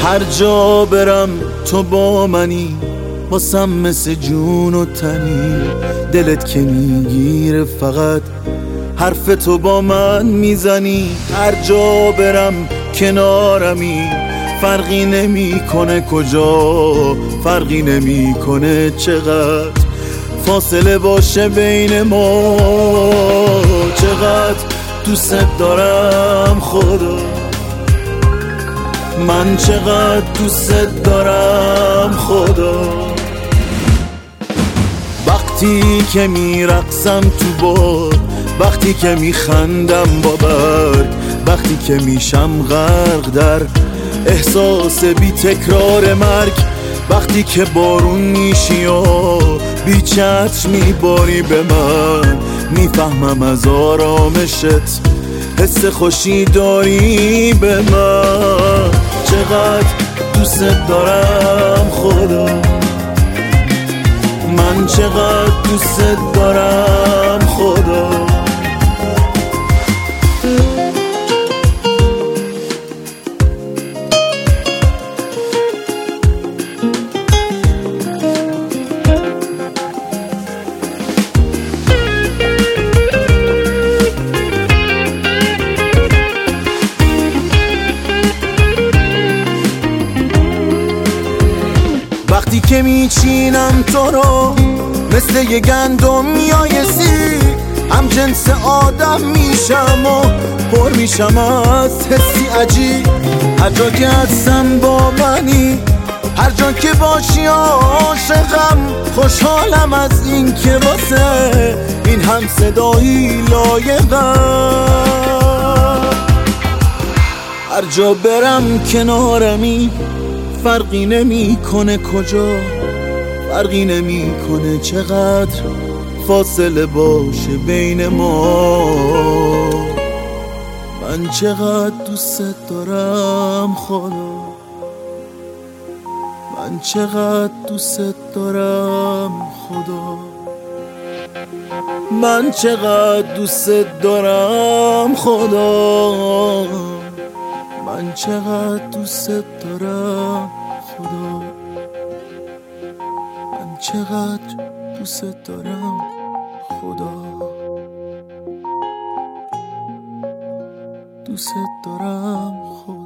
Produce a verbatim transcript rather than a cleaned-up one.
هر جا برم تو با منی، واسم مثل جون و تنی. دلت که میگیره فقط حرف تو با من میزنی. هر جا برم کنارمی، فرقی نمیکنه کجا، فرقی نمیکنه چقدر فاصله باشه بین ما. چقدر دوست دارم خدا، من چقدر دوست دارم خدا. وقتی که میرقصم تو باد، وقتی که میخندم با برگ، وقتی که میشم غرق در احساس بی تکرار مرگ، وقتی که بارون میشی و بی چتر میباری به من، میفهمم از آرامشت حس خوشی داری به من. چقدر دوست دارم خدا، من چقدر دوست دارم خدا. وقتی که میچینم تو رو مثل یه گندم میایسی، هم جنس آدم میشم و پر میشم از حسی عجیب. هر جا که هستم با منی، هر جا که باشی عاشقم. خوشحالم از این که واسه این هم صدایی لایقم. هر جا برم کنارمی، فرقی نمیکنه کجا، فرقی نمیکنه چقدر فاصله باشه بین ما. من چقدر دوست دارم خدا، من چقدر دوست دارم خدا، من چقدر دوست دارم خدا، من چقدر دوست دارم خدا، من چقدر دوست دارم خدا، دوست دارم خدا.